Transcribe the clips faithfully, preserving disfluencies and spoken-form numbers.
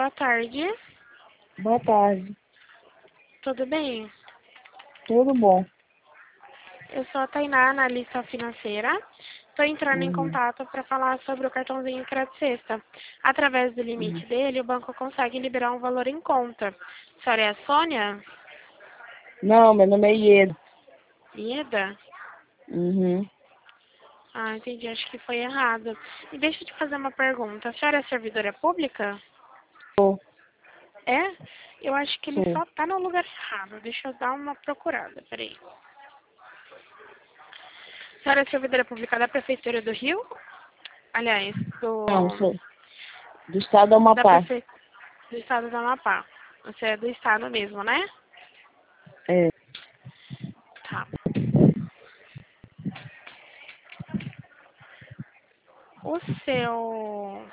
boa tarde. Boa tarde. Tudo bem? Tudo bom? Eu sou a Tainá, analista financeira. Estou entrando em Uhum. contato para falar sobre o cartãozinho Crédito Sexta. Através do limite Uhum. dele, o banco consegue liberar um valor em conta. A senhora é a Sônia? Não, meu nome é Ieda. Ieda? Uhum. Ah, entendi. Acho que foi errado. E deixa eu te fazer uma pergunta. A senhora é servidora pública? Sou, É? Eu acho que ele sou. só tá no lugar errado. Deixa eu dar uma procurada. Peraí. A senhora é servidora pública da Prefeitura do Rio? Aliás, do, Não, sou do estado do da Amapá. Prefe... do estado do Amapá. Você é do estado mesmo, né? É. Tá. O seu...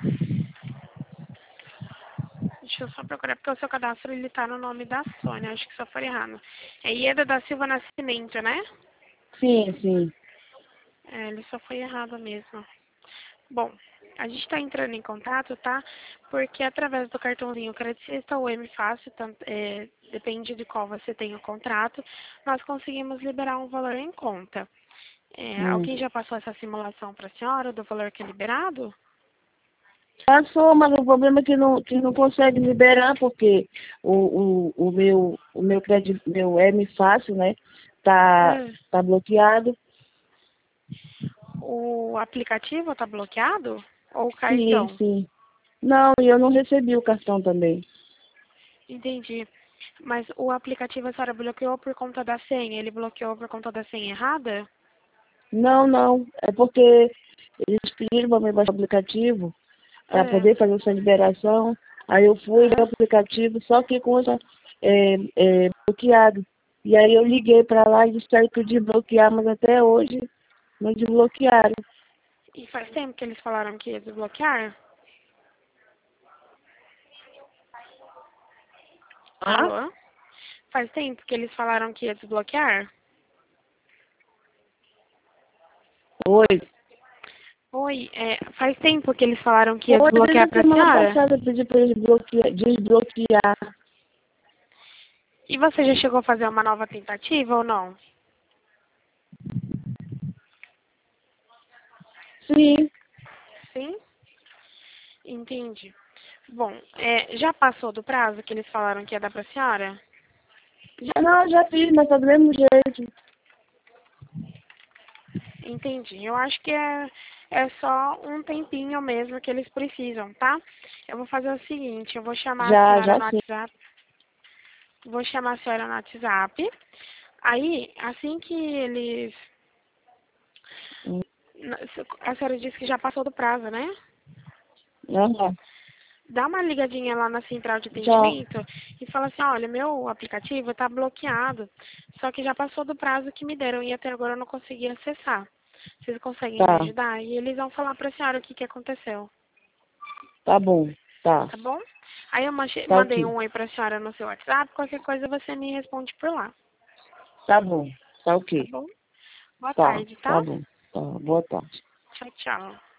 Deixa eu só procurar, porque o seu cadastro ele tá no nome da Sônia. Acho que só foi errado. É Ieda da Silva Nascimento, né? Sim, sim. É, ele só foi errado mesmo. Bom, a gente está entrando em contato, tá? Porque através do cartãozinho Crédito Sexta ou M Fácil, tanto, é, depende de qual você tem o contrato, nós conseguimos liberar um valor em conta. É, Hum. alguém já passou essa simulação para a senhora do valor que é liberado? Passou, mas o problema é que não, que não consegue liberar, porque o, o, o meu, o meu crédito, meu M Fácil, né? Tá, É. tá bloqueado. O aplicativo está bloqueado? Ou o Sim, cartão? sim. Não, e eu não recebi o cartão também. Entendi. Mas o aplicativo a senhora bloqueou por conta da senha? Ele bloqueou por conta da senha errada? Não, não. É porque eles pediram para me baixar o aplicativo para É. poder fazer essa liberação. Aí eu fui no Aham. aplicativo, só que com essa, é, é, bloqueado. E aí eu liguei para lá e disseram que podia bloquear, mas até hoje não desbloquearam. E faz tempo que eles falaram que ia desbloquear? Ah? Alô? Faz tempo que eles falaram que ia desbloquear? Foi. Oi, é, faz tempo que eles falaram que ia Foi desde desbloquear a pra semana senhora? passada eu pedi para eles bloquear, desbloquear. E você já chegou a fazer uma nova tentativa ou não? Sim. Sim? Entendi. Bom, é, já passou do prazo que eles falaram que ia dar pra senhora? Já não, já fiz, mas tá do mesmo jeito. Entendi. Eu acho que é, é só um tempinho mesmo que eles precisam, tá? Eu vou fazer o seguinte, eu vou chamar a Já, senhora já no sim. WhatsApp. Vou chamar a senhora no WhatsApp. Aí, assim que eles... A senhora disse que já passou do prazo, né? Aham. Dá uma ligadinha lá na central de Já. atendimento e fala assim, olha, meu aplicativo está bloqueado, só que já passou do prazo que me deram e até agora eu não consegui acessar. Vocês conseguem me Tá. ajudar? E eles vão falar para a senhora o que, que aconteceu, Tá bom. Tá. tá bom? Aí eu manche- Tá mandei ok. um oi para a senhora no seu WhatsApp, qualquer coisa você me responde por lá, Tá bom. Tá tá ok. bom? Boa Tá. tarde, Tá tá? bom. Tá. Boa tarde. Tchau, tchau.